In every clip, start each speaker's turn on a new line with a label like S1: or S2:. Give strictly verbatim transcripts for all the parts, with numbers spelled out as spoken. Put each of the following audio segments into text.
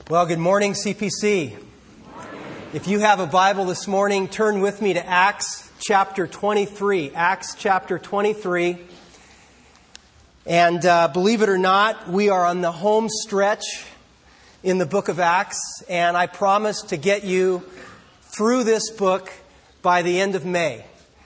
S1: Well, good morning, C P C. If you have a Bible this morning, turn with me to Acts chapter twenty-three. Acts chapter twenty-three. And uh, believe it or not, we are on the home stretch in the book of Acts. And I promise to get you through this book by the end of May.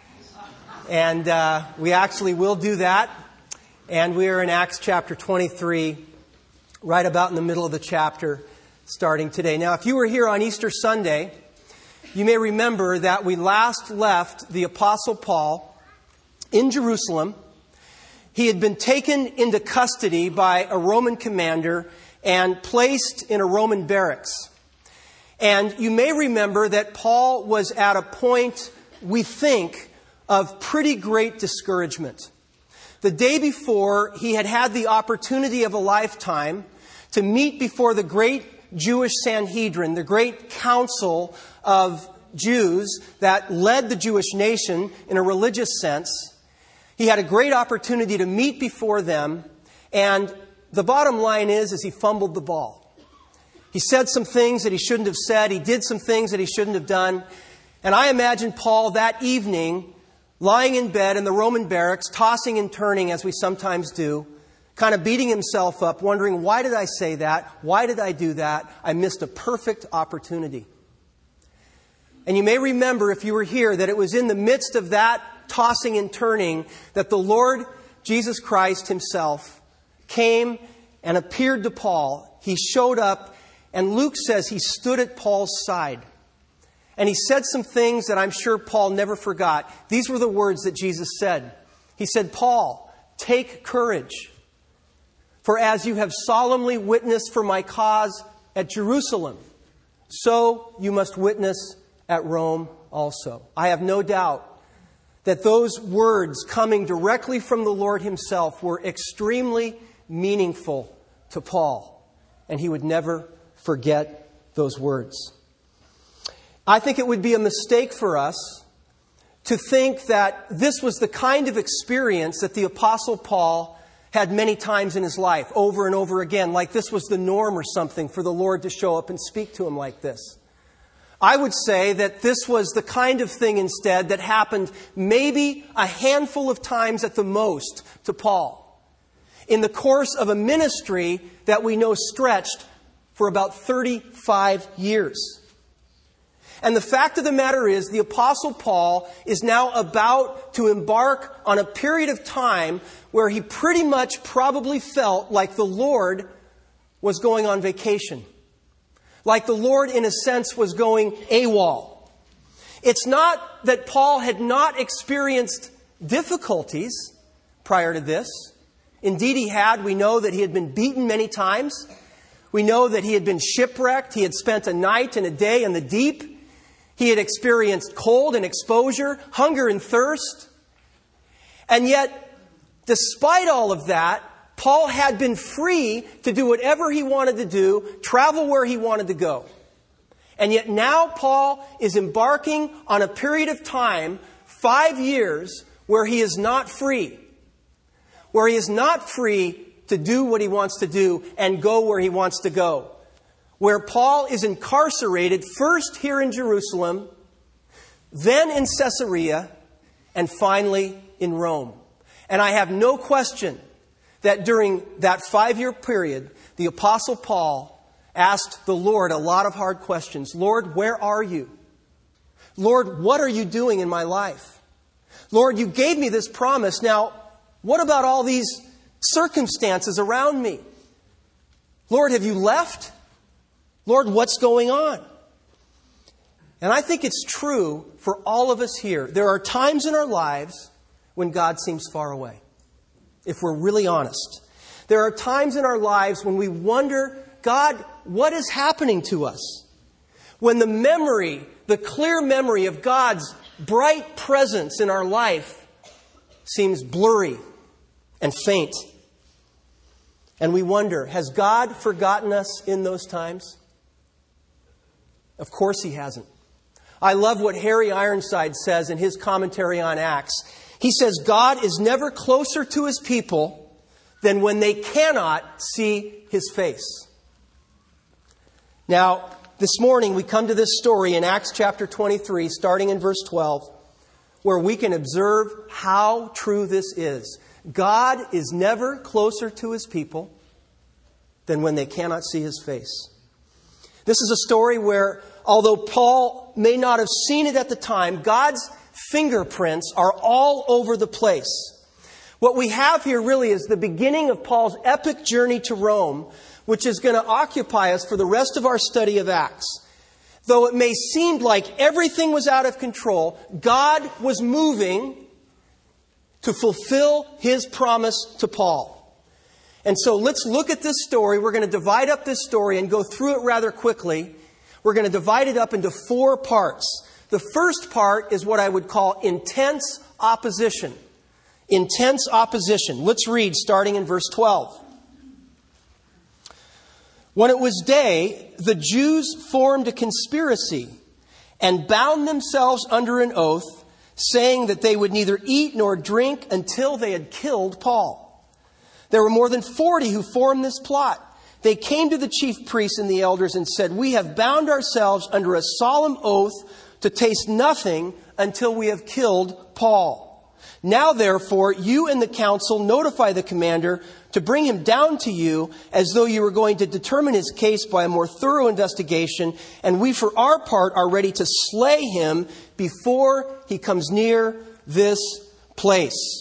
S1: And uh, we actually will do that. And we are in Acts chapter twenty-three, right about in the middle of the chapter, starting today. Now, if you were here on Easter Sunday, you may remember that we last left the Apostle Paul in Jerusalem. He had been taken into custody by a Roman commander and placed in a Roman barracks. And you may remember that Paul was at a point, we think, of pretty great discouragement. The day before, he had had the opportunity of a lifetime to meet before the great Jewish Sanhedrin, the great council of Jews that led the Jewish nation in a religious sense. He had a great opportunity to meet before them, and the bottom line is, is he fumbled the ball. He said some things that he shouldn't have said. He did some things that he shouldn't have done. And I imagine Paul that evening, lying in bed in the Roman barracks, tossing and turning as we sometimes do, kind of beating himself up, wondering, why did I say that? Why did I do that? I missed a perfect opportunity. And you may remember, if you were here, that it was in the midst of that tossing and turning that the Lord Jesus Christ himself came and appeared to Paul. He showed up, and Luke says he stood at Paul's side. And he said some things that I'm sure Paul never forgot. These were the words that Jesus said. He said, "Paul, take courage. For as you have solemnly witnessed for my cause at Jerusalem, so you must witness at Rome also." I have no doubt that those words coming directly from the Lord himself were extremely meaningful to Paul, and he would never forget those words. I think it would be a mistake for us to think that this was the kind of experience that the Apostle Paul had many times in his life, over and over again, like this was the norm or something for the Lord to show up and speak to him like this. I would say that this was the kind of thing instead that happened maybe a handful of times at the most to Paul, in the course of a ministry that we know stretched for about thirty-five years. And the fact of the matter is, the Apostle Paul is now about to embark on a period of time where he pretty much probably felt like the Lord was going on vacation. Like the Lord, in a sense, was going AWOL. It's not that Paul had not experienced difficulties prior to this. Indeed, he had. We know that he had been beaten many times. We know that he had been shipwrecked. He had spent a night and a day in the deep. He had experienced cold and exposure, hunger and thirst. And yet, despite all of that, Paul had been free to do whatever he wanted to do, travel where he wanted to go. And yet now Paul is embarking on a period of time, five years, where he is not free. Where he is not free to do what he wants to do and go where he wants to go. Where Paul is incarcerated, first here in Jerusalem, then in Caesarea, and finally in Rome. And I have no question that during that five-year period, the Apostle Paul asked the Lord a lot of hard questions. Lord, where are you? Lord, what are you doing in my life? Lord, you gave me this promise. Now, what about all these circumstances around me? Lord, have you left? Lord, what's going on? And I think it's true for all of us here. There are times in our lives when God seems far away, if we're really honest. There are times in our lives when we wonder, God, what is happening to us? When the memory, the clear memory of God's bright presence in our life seems blurry and faint. And we wonder, has God forgotten us in those times? Of course he hasn't. I love what Harry Ironside says in his commentary on Acts. He says, God is never closer to his people than when they cannot see his face. Now, this morning we come to this story in Acts chapter twenty-three, starting in verse twelve, where we can observe how true this is. God is never closer to His people than when they cannot see His face. This is a story where, although Paul may not have seen it at the time, God's fingerprints are all over the place. What we have here really is the beginning of Paul's epic journey to Rome, which is going to occupy us for the rest of our study of Acts. Though it may seem like everything was out of control, God was moving to fulfill His promise to Paul. And so let's look at this story. We're going to divide up this story and go through it rather quickly. We're going to divide it up into four parts. The first part is what I would call intense opposition. Intense opposition. Let's read starting in verse twelve. When it was day, the Jews formed a conspiracy and bound themselves under an oath, saying that they would neither eat nor drink until they had killed Paul. There were more than forty who formed this plot. They came to the chief priests and the elders and said, "We have bound ourselves under a solemn oath to taste nothing until we have killed Paul. Now, therefore, you and the council notify the commander to bring him down to you as though you were going to determine his case by a more thorough investigation, and we for our part are ready to slay him before he comes near this place."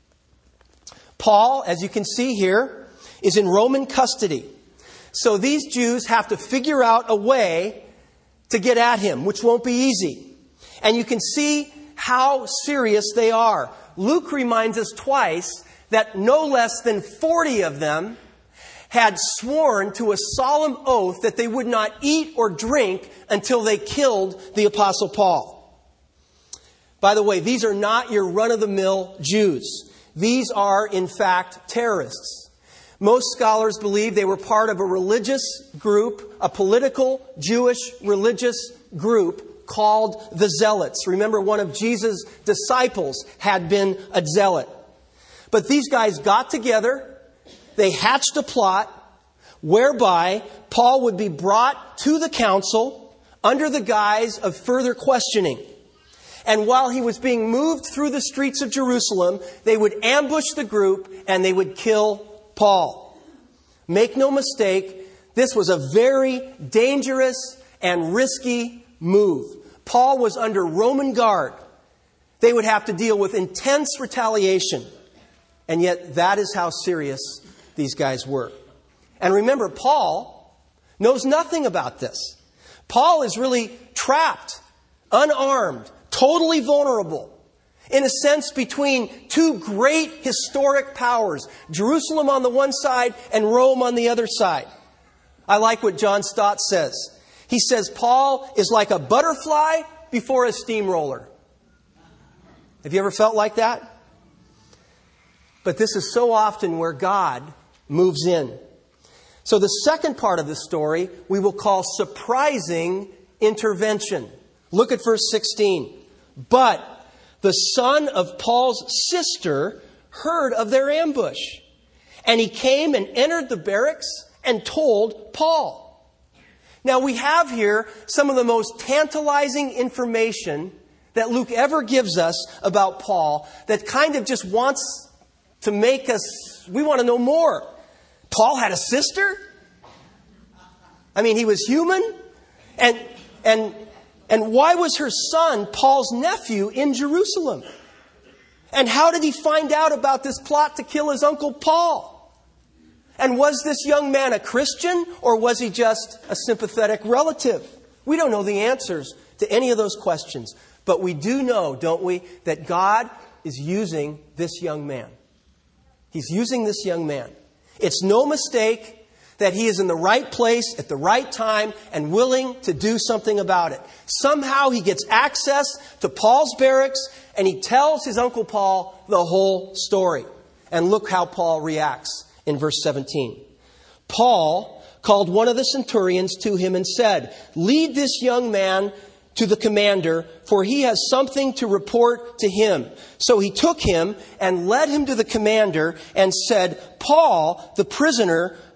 S1: Paul, as you can see here, is in Roman custody. So these Jews have to figure out a way to get at him, which won't be easy. And you can see how serious they are. Luke reminds us twice that no less than forty of them had sworn to a solemn oath that they would not eat or drink until they killed the Apostle Paul. By the way, these are not your run-of-the-mill Jews. These are, in fact, terrorists. Most scholars believe they were part of a religious group, a political Jewish religious group called the Zealots. Remember, one of Jesus' disciples had been a zealot. But these guys got together, they hatched a plot whereby Paul would be brought to the council under the guise of further questioning. And while he was being moved through the streets of Jerusalem, they would ambush the group and they would kill Paul. Make no mistake, this was a very dangerous and risky move. Paul was under Roman guard. They would have to deal with intense retaliation. And yet that is how serious these guys were. And remember, Paul knows nothing about this. Paul is really trapped, unarmed, totally vulnerable, in a sense, between two great historic powers, Jerusalem on the one side and Rome on the other side. I like what John Stott says. He says, Paul is like a butterfly before a steamroller. Have you ever felt like that? But this is so often where God moves in. So the second part of the story we will call surprising intervention. Look at verse sixteen. But the son of Paul's sister heard of their ambush, and he came and entered the barracks and told Paul. Now we have here some of the most tantalizing information that Luke ever gives us about Paul that kind of just wants to make us, we want to know more. Paul had a sister? I mean, he was human? And, and, and why was her son, Paul's nephew, in Jerusalem? And how did he find out about this plot to kill his uncle Paul? And was this young man a Christian, or was he just a sympathetic relative? We don't know the answers to any of those questions. But we do know, don't we, that God is using this young man. He's using this young man. It's no mistake that he is in the right place at the right time and willing to do something about it. Somehow he gets access to Paul's barracks and he tells his uncle Paul the whole story. And look how Paul reacts in verse seventeen. Paul called one of the centurions to him and said, "Lead this young man to the commander, for he has something to report to him." So he took him and led him to the commander and said, "Paul, the prisoner,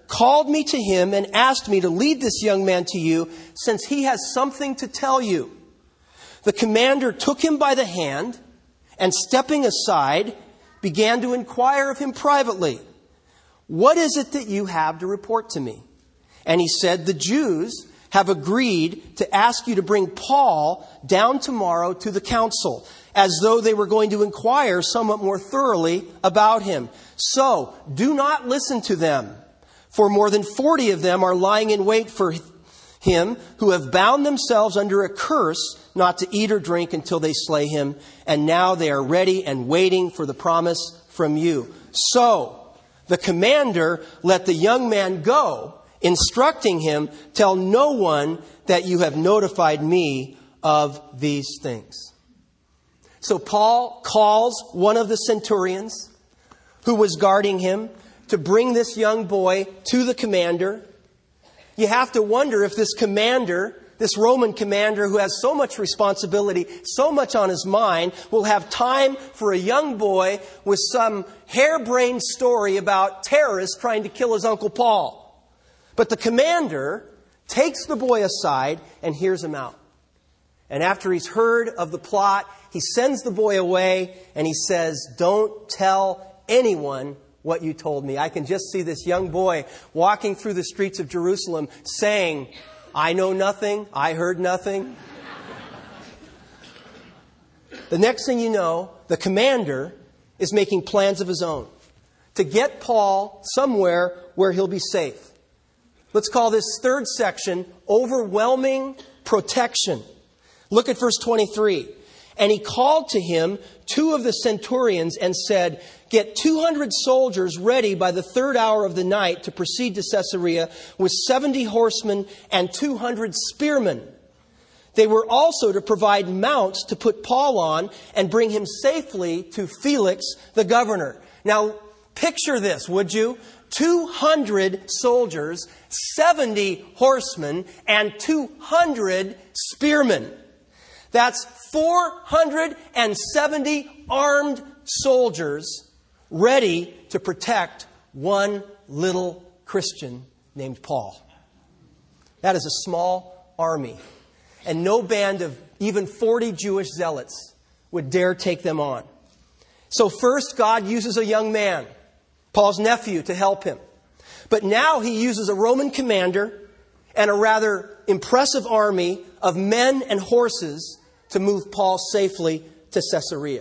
S1: called me to him and asked me to lead this young man to you, since he has something to tell you. The commander took him by the hand and, stepping aside, began to inquire of him privately, "What is it that you have to report to me?" And he said, "The Jews have agreed to ask you to bring Paul down tomorrow to the council, as though they were going to inquire somewhat more thoroughly about him. So do not listen to them, for more than forty of them are lying in wait for him, who have bound themselves under a curse not to eat or drink until they slay him. And now they are ready and waiting for the promise from you." So the commander let the young man go, instructing him, "Tell no one that you have notified me of these things." So Paul calls one of the centurions who was guarding him to bring this young boy to the commander. You have to wonder if this commander, this Roman commander who has so much responsibility, so much on his mind, will have time for a young boy with some harebrained story about terrorists trying to kill his Uncle Paul. But the commander takes the boy aside and hears him out. And after he's heard of the plot, he sends the boy away and he says, "Don't tell anyone what you told me." I can just see this young boy walking through the streets of Jerusalem saying, "I know nothing, I heard nothing." The next thing you know, the commander is making plans of his own to get Paul somewhere where he'll be safe. Let's call this third section overwhelming protection. Look at verse twenty-three. "And he called to him two of the centurions and said, 'Get two hundred soldiers ready by the third hour of the night to proceed to Caesarea with seventy horsemen and two hundred spearmen.' They were also to provide mounts to put Paul on and bring him safely to Felix the governor." Now, picture this, would you? two hundred soldiers, seventy horsemen, and two hundred spearmen. That's four hundred seventy armed soldiers ready to protect one little Christian named Paul. That is a small army. And no band of even forty Jewish zealots would dare take them on. So first, God uses a young man, Paul's nephew, to help him. But now he uses a Roman commander and a rather impressive army of men and horses to move Paul safely to Caesarea.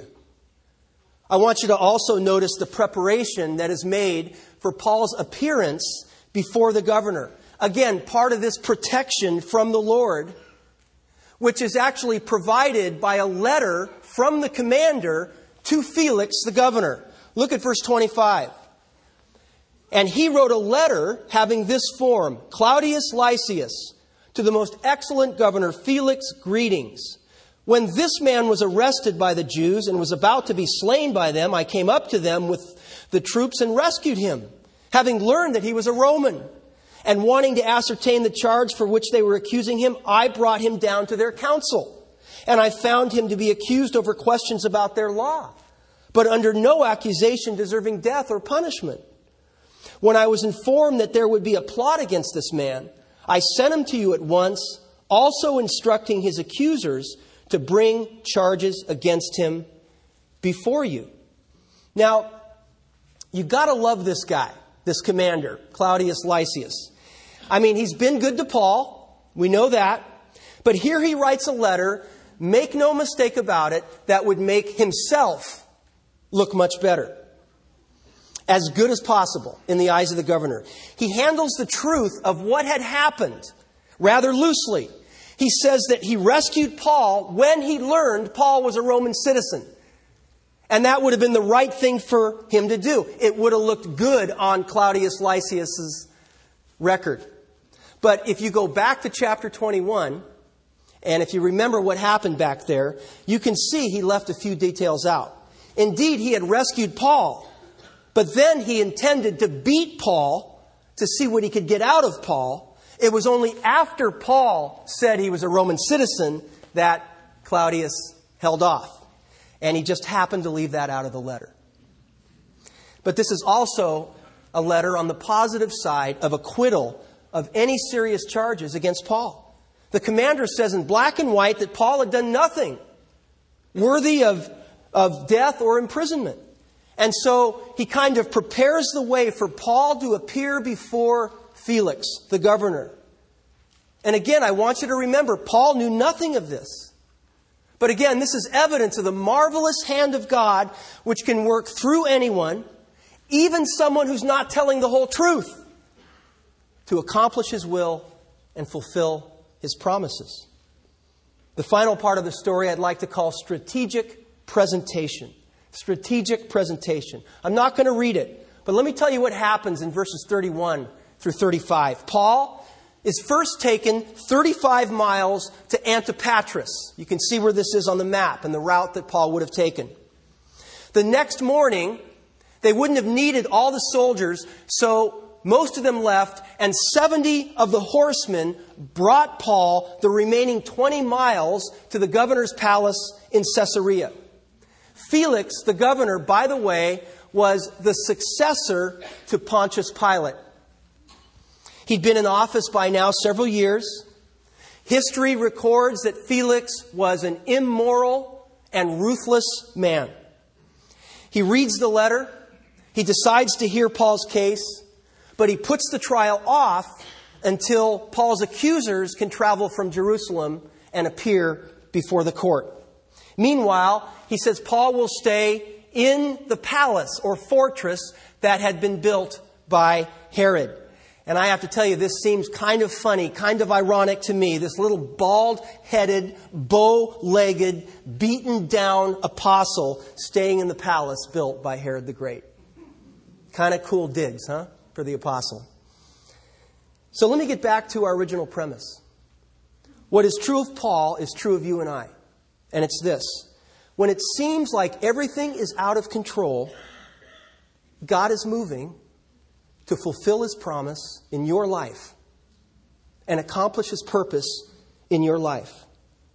S1: I want you to also notice the preparation that is made for Paul's appearance before the governor. Again, part of this protection from the Lord, which is actually provided by a letter from the commander to Felix the governor. Look at verse twenty-five. "And he wrote a letter having this form: Claudius Lysias, to the most excellent governor Felix, greetings. When this man was arrested by the Jews and was about to be slain by them, I came up to them with the troops and rescued him, having learned that he was a Roman. And wanting to ascertain the charge for which they were accusing him, I brought him down to their council. And I found him to be accused over questions about their law, but under no accusation deserving death or punishment. When I was informed that there would be a plot against this man, I sent him to you at once, also instructing his accusers to bring charges against him before you." Now, you've got to love this guy, this commander, Claudius Lysias. I mean, he's been good to Paul. We know that. But here he writes a letter, make no mistake about it, that would make himself look much better. As good as possible in the eyes of the governor. He handles the truth of what had happened rather loosely. He says that he rescued Paul when he learned Paul was a Roman citizen. And that would have been the right thing for him to do. It would have looked good on Claudius Lysias' record. But if you go back to chapter twenty-one, and if you remember what happened back there, you can see he left a few details out. Indeed, he had rescued Paul. But then he intended to beat Paul to see what he could get out of Paul. It was only after Paul said he was a Roman citizen that Claudius held off. And he just happened to leave that out of the letter. But this is also a letter on the positive side of acquittal of any serious charges against Paul. The commander says in black and white that Paul had done nothing worthy of, of death or imprisonment. And so he kind of prepares the way for Paul to appear before Felix, the governor. And again, I want you to remember, Paul knew nothing of this. But again, this is evidence of the marvelous hand of God, which can work through anyone, even someone who's not telling the whole truth, to accomplish His will and fulfill His promises. The final part of the story I'd like to call strategic presentation. Strategic presentation. I'm not going to read it, but let me tell you what happens in verses thirty-one through thirty-five. Paul is first taken thirty-five miles to Antipatris. You can see where this is on the map and the route that Paul would have taken. The next morning, they wouldn't have needed all the soldiers, so most of them left, and seventy of the horsemen brought Paul the remaining twenty miles to the governor's palace in Caesarea. Felix, the governor, by the way, was the successor to Pontius Pilate. He'd been in office by now several years. History records that Felix was an immoral and ruthless man. He reads the letter. He decides to hear Paul's case, but he puts the trial off until Paul's accusers can travel from Jerusalem and appear before the court. Meanwhile, he says Paul will stay in the palace or fortress that had been built by Herod. And I have to tell you, this seems kind of funny, kind of ironic to me. This little bald-headed, bow-legged, beaten-down apostle staying in the palace built by Herod the Great. Kind of cool digs, huh, for the apostle. So let me get back to our original premise. What is true of Paul is true of you and I. And it's this. When it seems like everything is out of control, God is moving to fulfill His promise in your life and accomplish His purpose in your life.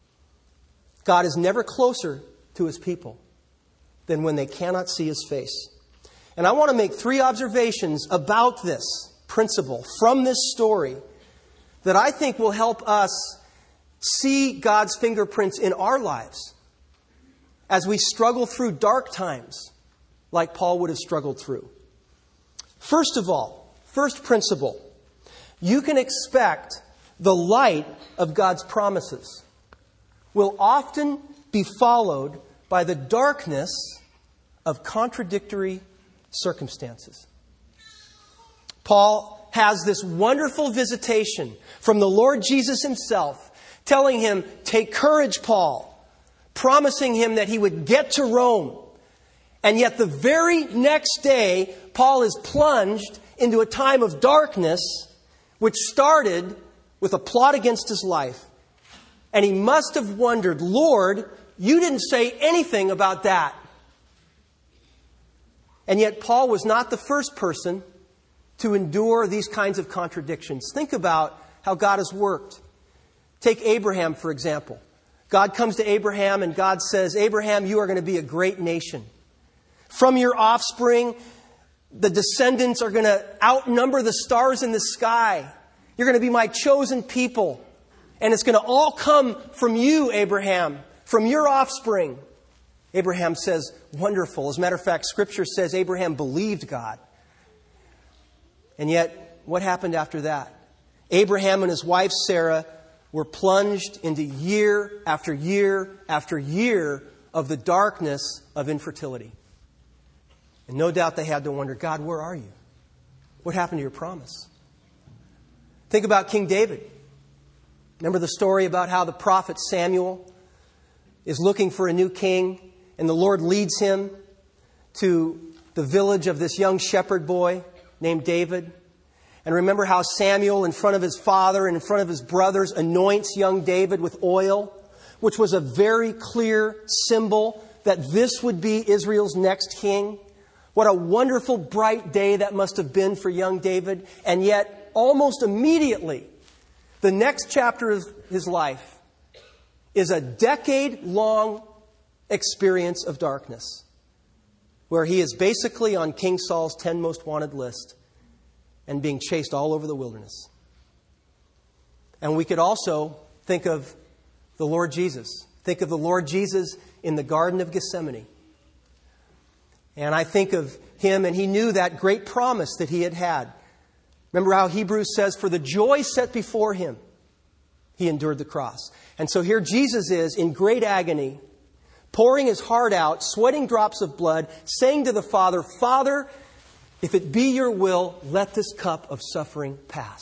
S1: God is never closer to His people than when they cannot see His face. And I want to make three observations about this principle from this story that I think will help us see God's fingerprints in our lives as we struggle through dark times like Paul would have struggled through. First of all, first principle, you can expect the light of God's promises will often be followed by the darkness of contradictory circumstances. Paul has this wonderful visitation from the Lord Jesus Himself, telling him, "Take courage, Paul," promising him that he would get to Rome. And yet the very next day, Paul is plunged into a time of darkness, which started with a plot against his life. And he must have wondered, "Lord, you didn't say anything about that." And yet Paul was not the first person to endure these kinds of contradictions. Think about how God has worked. Take Abraham, for example. God comes to Abraham and God says, "Abraham, you are going to be a great nation. From your offspring, the descendants are going to outnumber the stars in the sky. You're going to be my chosen people. And it's going to all come from you, Abraham, from your offspring." Abraham says, "Wonderful." As a matter of fact, Scripture says Abraham believed God. And yet, what happened after that? Abraham and his wife Sarah were plunged into year after year after year of the darkness of infertility. And no doubt they had to wonder, "God, where are you? What happened to your promise?" Think about King David. Remember the story about how the prophet Samuel is looking for a new king, and the Lord leads him to the village of this young shepherd boy named David. And remember how Samuel, in front of his father and in front of his brothers, anoints young David with oil, which was a very clear symbol that this would be Israel's next king. What a wonderful, bright day that must have been for young David. And yet, almost immediately, the next chapter of his life is a decade-long experience of darkness, where he is basically on King Saul's ten most wanted list and being chased all over the wilderness. And we could also think of the Lord Jesus. Think of the Lord Jesus in the Garden of Gethsemane. And I think of Him, and He knew that great promise that He had had. Remember how Hebrews says, for the joy set before Him, He endured the cross. And so here Jesus is in great agony, pouring His heart out, sweating drops of blood, saying to the Father, Father, if it be your will, let this cup of suffering pass.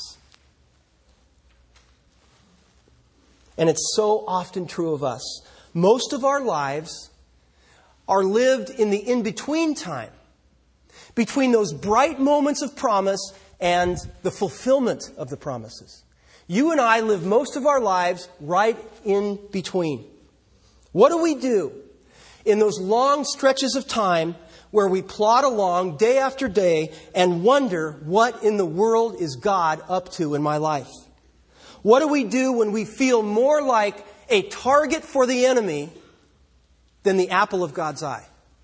S1: And it's so often true of us. Most of our lives are lived in the in-between time, between those bright moments of promise and the fulfillment of the promises. You and I live most of our lives right in between. What do we do in those long stretches of time where we plod along day after day and wonder, what in the world is God up to in my life? What do we do when we feel more like a target for the enemy than the apple of God's eye?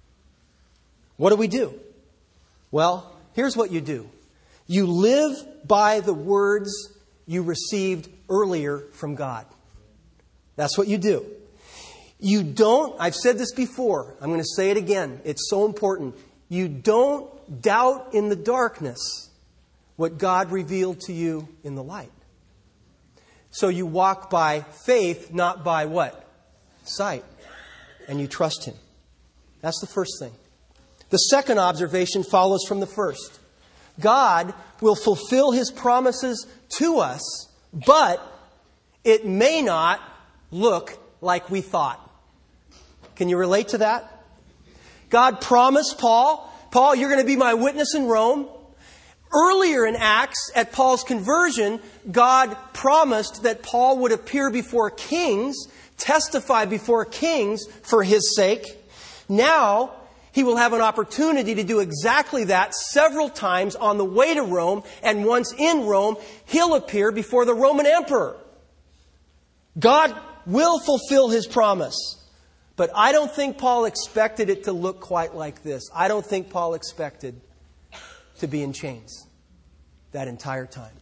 S1: What do we do? Well, here's what you do. You live by the words you received earlier from God. That's what you do. You don't, I've said this before, I'm going to say it again. It's so important. You don't doubt in the darkness what God revealed to you in the light. So you walk by faith, not by what? Sight. And you trust Him. That's the first thing. The second observation follows from the first. God will fulfill His promises to us, but it may not look like we thought. Can you relate to that? God promised Paul, Paul, you're going to be my witness in Rome. Earlier in Acts, at Paul's conversion, God promised that Paul would appear before kings, testify before kings for his sake. Now, he will have an opportunity to do exactly that several times on the way to Rome, and once in Rome, he'll appear before the Roman emperor. God will fulfill His promise. But I don't think Paul expected it to look quite like this. I don't think Paul expected to be in chains that entire time.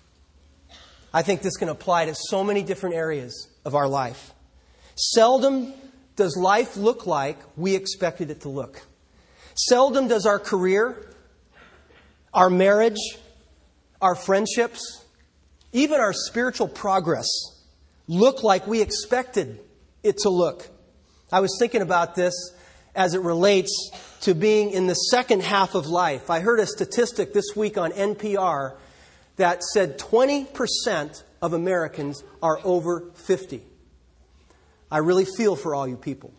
S1: I think this can apply to so many different areas of our life. Seldom does life look like we expected it to look. Seldom does our career, our marriage, our friendships, even our spiritual progress look like we expected it to look. I was thinking about this as it relates to being in the second half of life. I heard a statistic this week on N P R that said twenty percent of Americans are over fifty. I really feel for all you people.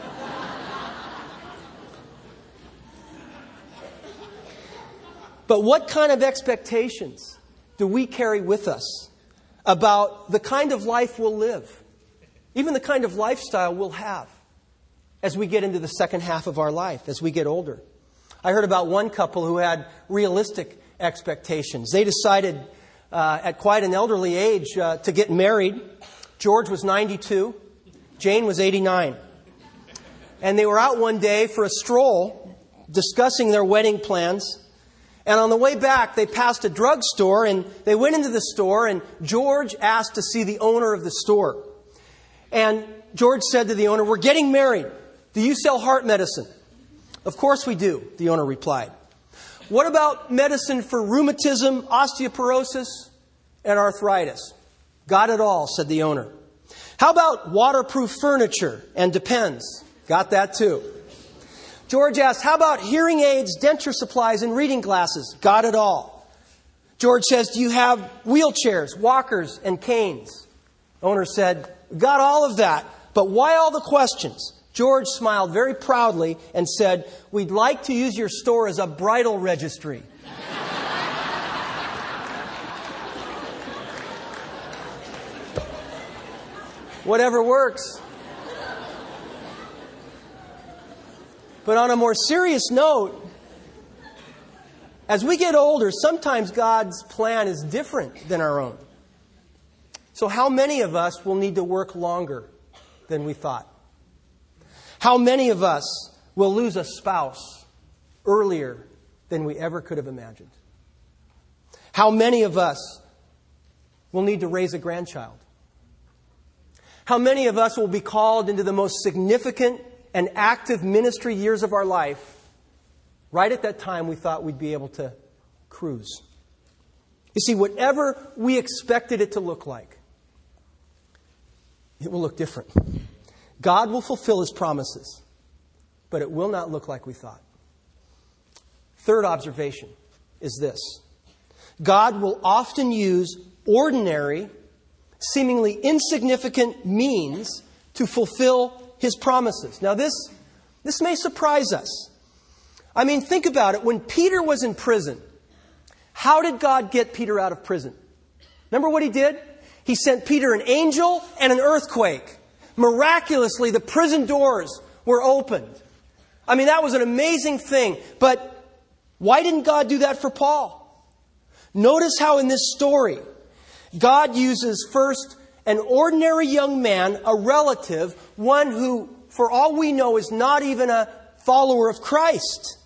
S1: But what kind of expectations do we carry with us about the kind of life we'll live? Even the kind of lifestyle we'll have as we get into the second half of our life, as we get older. I heard about one couple who had realistic expectations. They decided uh, at quite an elderly age uh, to get married. George was ninety-two. Jane was eighty-nine. And they were out one day for a stroll discussing their wedding plans. And on the way back, they passed a drugstore and they went into the store, and George asked to see the owner of the store. And George said to the owner, "We're getting married. Do you sell heart medicine?" "Of course we do," the owner replied. "What about medicine for rheumatism, osteoporosis, and arthritis?" "Got it all," said the owner. "How about waterproof furniture and Depends?" "Got that too." George asked, "How about hearing aids, denture supplies, and reading glasses?" "Got it all." George says, "Do you have wheelchairs, walkers, and canes?" Owner said, "Got all of that, but why all the questions?" George smiled very proudly and said, "We'd like to use your store as a bridal registry." Whatever works. But on a more serious note, as we get older, sometimes God's plan is different than our own. So how many of us will need to work longer than we thought? How many of us will lose a spouse earlier than we ever could have imagined? How many of us will need to raise a grandchild? How many of us will be called into the most significant and active ministry years of our life right at that time we thought we'd be able to cruise? You see, whatever we expected it to look like, it will look different. God will fulfill His promises, but it will not look like we thought. Third observation is this. God will often use ordinary, seemingly insignificant means to fulfill His promises. Now this, this may surprise us. I mean, think about it. When Peter was in prison, how did God get Peter out of prison? Remember what He did? He sent Peter an angel and an earthquake. Miraculously, the prison doors were opened. I mean, that was an amazing thing. But why didn't God do that for Paul? Notice how in this story, God uses first an ordinary young man, a relative, one who, for all we know, is not even a follower of Christ.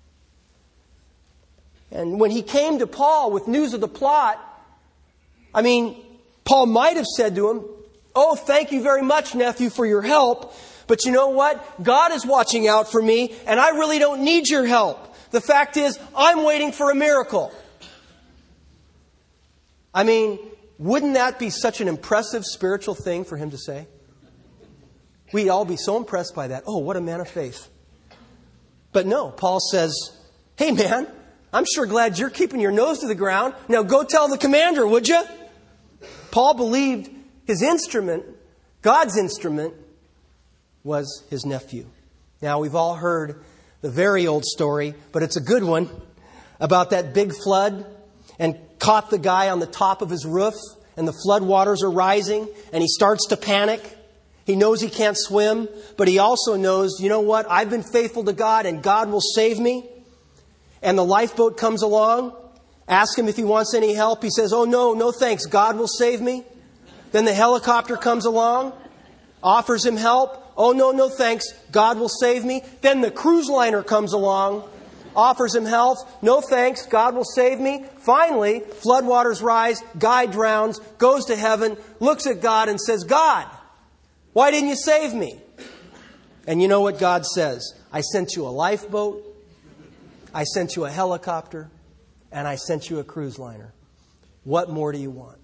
S1: And when he came to Paul with news of the plot, I mean, Paul might have said to him, "Oh, thank you very much, nephew, for your help. But you know what? God is watching out for me, and I really don't need your help. The fact is, I'm waiting for a miracle." I mean, wouldn't that be such an impressive spiritual thing for him to say? We'd all be so impressed by that. Oh, what a man of faith. But no, Paul says, "Hey man, I'm sure glad you're keeping your nose to the ground. Now go tell the commander, would you?" Paul believed his instrument, God's instrument, was his nephew. Now we've all heard the very old story, but it's a good one, about that big flood and caught the guy on the top of his roof and the flood waters are rising and he starts to panic. He knows he can't swim, but he also knows, you know what? I've been faithful to God and God will save me. And the lifeboat comes along. Ask him if he wants any help. He says, "Oh no, no thanks. God will save me." Then the helicopter comes along, offers him help. "Oh no, no thanks. God will save me." Then the cruise liner comes along, offers him help. "No thanks. God will save me." Finally, floodwaters rise, guy drowns, goes to heaven, looks at God and says, "God, why didn't you save me?" And you know what God says? "I sent you a lifeboat, I sent you a helicopter, and I sent you a cruise liner. What more do you want?"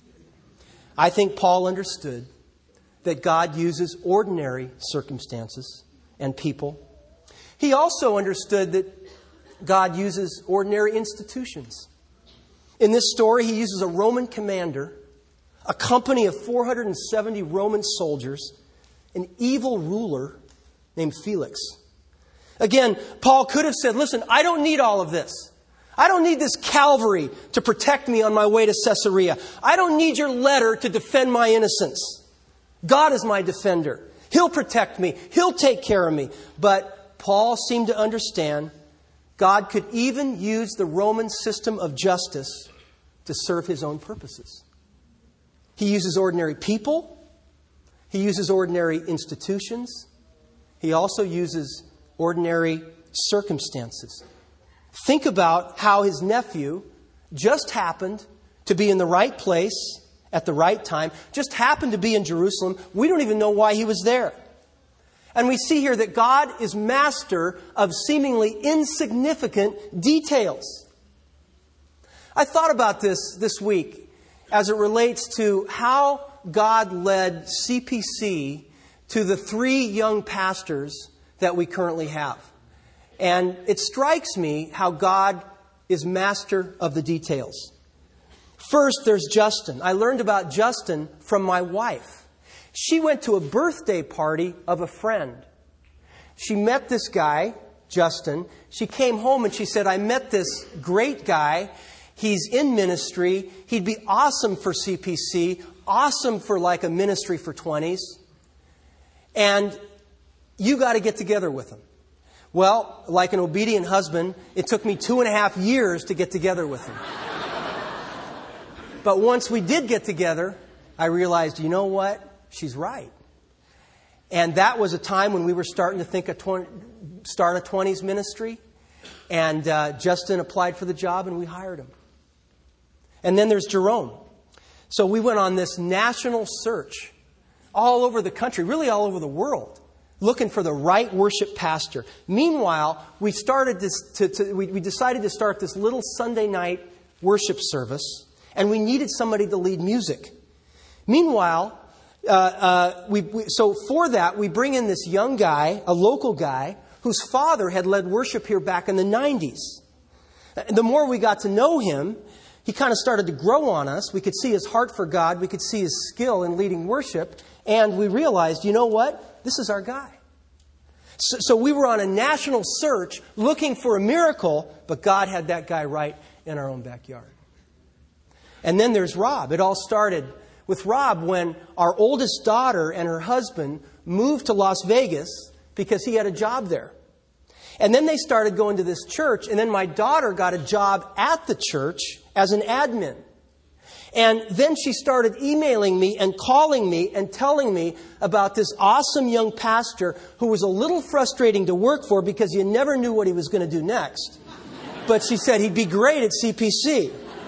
S1: I think Paul understood that God uses ordinary circumstances and people. He also understood that God uses ordinary institutions. In this story, he uses a Roman commander, a company of four hundred seventy Roman soldiers, an evil ruler named Felix. Again, Paul could have said, "Listen, I don't need all of this. I don't need this cavalry to protect me on my way to Caesarea. I don't need your letter to defend my innocence. God is my defender. He'll protect me. He'll take care of me." But Paul seemed to understand God could even use the Roman system of justice to serve his own purposes. He uses ordinary people. He uses ordinary institutions. He also uses ordinary circumstances. Think about how his nephew just happened to be in the right place at the right time, just happened to be in Jerusalem. We don't even know why he was there. And we see here that God is master of seemingly insignificant details. I thought about this this week as it relates to how God led C P C to the three young pastors that we currently have. And it strikes me how God is master of the details. First, there's Justin. I learned about Justin from my wife. She went to a birthday party of a friend. She met this guy, Justin. She came home and she said, "I met this great guy. He's in ministry. He'd be awesome for C P C, awesome for like a ministry for twenties. And you got to get together with him." Well, like an obedient husband, it took me two and a half years to get together with him. But once we did get together, I realized, you know what? She's right. And that was a time when we were starting to think of twenty, start a twenties ministry. And uh, Justin applied for the job and we hired him. And then there's Jerome. So we went on this national search all over the country, really all over the world, looking for the right worship pastor. Meanwhile, we started this. To, to, we, we decided to start this little Sunday night worship service, and we needed somebody to lead music. Meanwhile, uh, uh, we, we, so for that, we bring in this young guy, a local guy, whose father had led worship here back in the nineties. The more we got to know him, he kind of started to grow on us. We could see his heart for God. We could see his skill in leading worship. And we realized, you know what? This is our guy. So, so we were on a national search looking for a miracle, but God had that guy right in our own backyard. And then there's Rob. It all started with Rob when our oldest daughter and her husband moved to Las Vegas because he had a job there. And then they started going to this church, and then my daughter got a job at the church as an admin. And then she started emailing me and calling me and telling me about this awesome young pastor who was a little frustrating to work for because you never knew what he was going to do next. But she said he'd be great at C P C.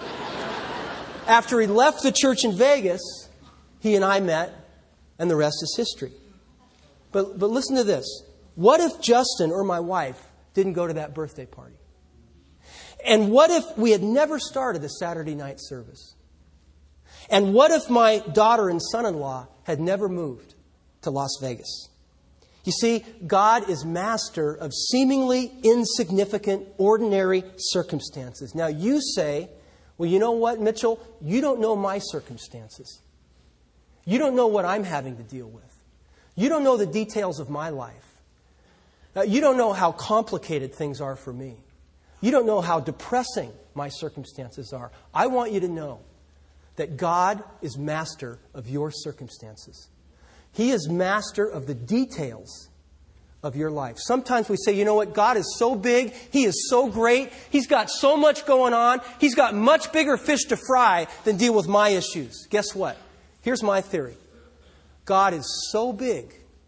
S1: After he left the church in Vegas, he and I met, and the rest is history. But, but listen to this. What if Justin or my wife didn't go to that birthday party? And what if we had never started a Saturday night service? And what if my daughter and son-in-law had never moved to Las Vegas? You see, God is master of seemingly insignificant, ordinary circumstances. Now you say, well, you know what, Mitchell? You don't know my circumstances. You don't know what I'm having to deal with. You don't know the details of my life. Uh, you don't know how complicated things are for me. You don't know how depressing my circumstances are. I want you to know that God is master of your circumstances. He is master of the details of your life. Sometimes we say, you know what, God is so big, He is so great, He's got so much going on, He's got much bigger fish to fry than deal with my issues. Guess what? Here's my theory. God is so big,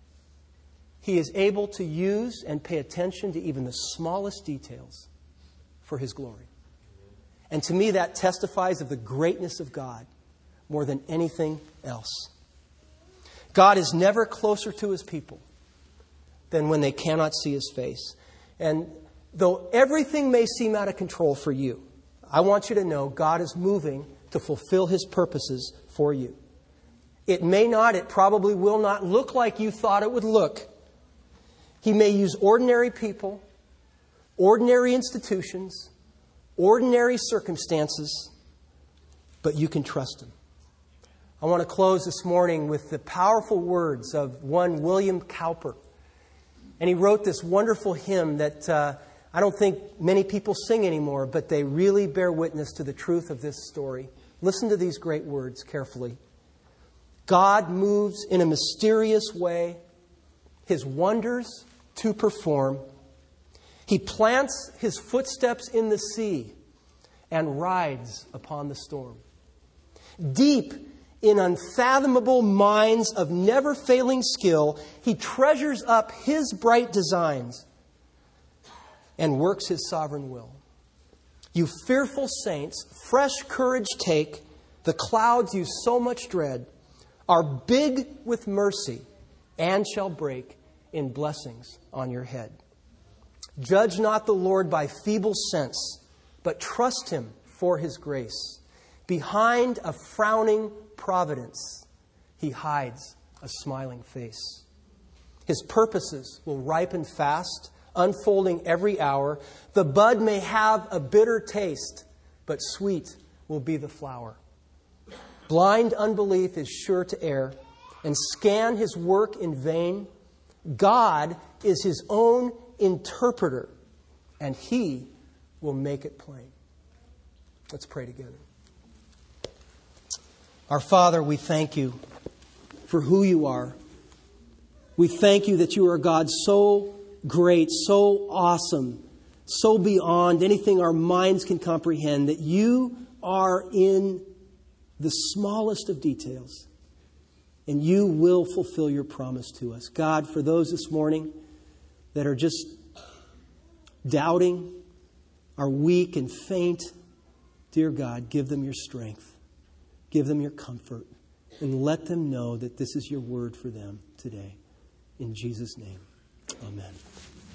S1: He is able to use and pay attention to even the smallest details for His glory. And to me, that testifies of the greatness of God more than anything else. God is never closer to His people than when they cannot see His face. And though everything may seem out of control for you, I want you to know God is moving to fulfill His purposes for you. It may not, it probably will not look like you thought it would look. He may use ordinary people, ordinary institutions, ordinary circumstances, but you can trust Him. I want to close this morning with the powerful words of one William Cowper. And he wrote this wonderful hymn that uh, I don't think many people sing anymore, but they really bear witness to the truth of this story. Listen to these great words carefully. God moves in a mysterious way, His wonders to perform. He plants His footsteps in the sea and rides upon the storm. Deep in unfathomable mines of never-failing skill, He treasures up His bright designs and works His sovereign will. You fearful saints, fresh courage take. The clouds you so much dread are big with mercy and shall break in blessings on your head. Judge not the Lord by feeble sense, but trust Him for His grace. Behind a frowning providence, He hides a smiling face. His purposes will ripen fast, unfolding every hour. The bud may have a bitter taste, but sweet will be the flower. Blind unbelief is sure to err and scan His work in vain. God is His own interpreter, and He will make it plain. Let's pray together. Our Father, we thank You for who You are. We thank You that You are God so great, so awesome, so beyond anything our minds can comprehend, that You are in the smallest of details, and You will fulfill Your promise to us. God, for those this morning that are just doubting, are weak and faint, Dear God, give them your strength. Give them your comfort. And let them know that this is your word for them today. In Jesus' name, amen.